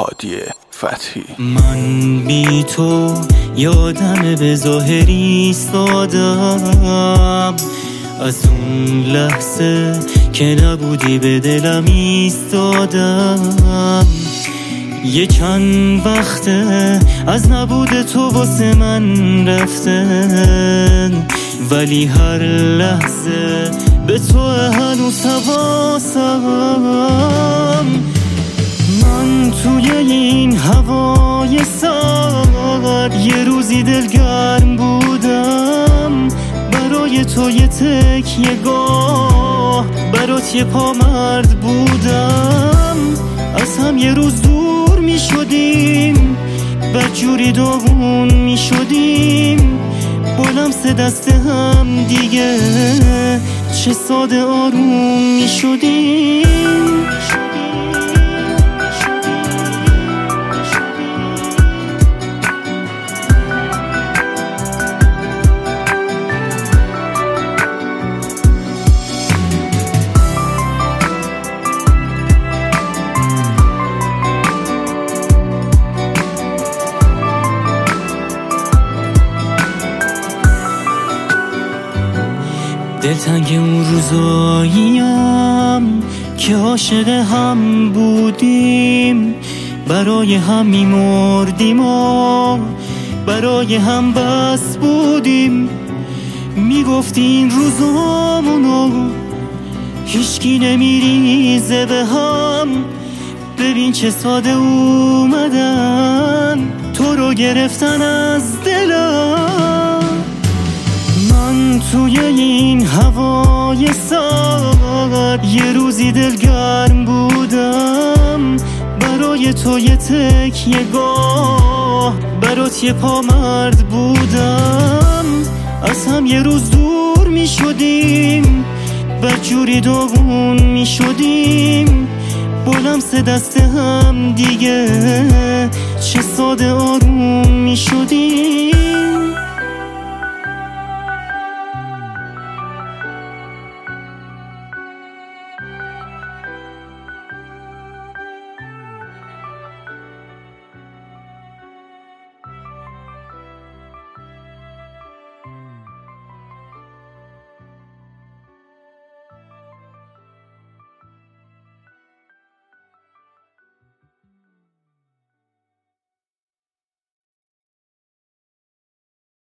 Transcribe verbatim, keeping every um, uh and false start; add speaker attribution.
Speaker 1: هادی فتحی.
Speaker 2: من بی تو یادم به ظاهر ایستادم، از اون لحظه که نبودی به دلم ایستادم. یه چند وقته از نبود تو واسه من رفتن، ولی هر لحظه به تو هنوز حواسم. من توی این هوای سرد یه روزی دلگرم بودم، برای تو یه تکیه گاه، برات یه پامرد بودم. از هم یه روز دور می شدیم، بدجوری داغون می شدیم، با لمس دست هم دیگه چه ساده آروم می شدیم. دلتنگ اون روزاییم که عاشق هم بودیم، برای هم میمردیم و برای هم بس بودیم. میگفتی این روزامونو هیچکی نمیریزه به هم، ببین چه ساده اومدن تو رو گرفتن از دلم. من توی این هوای سرد یه روزی دلگرم بودم، برای تو یه تکیه گاه، برات یه پامرد بودم. از هم یه روز دور می شدیم، بدجوری داغون می شدیم، با لمس دست هم دیگه چه ساده آروم می شدیم.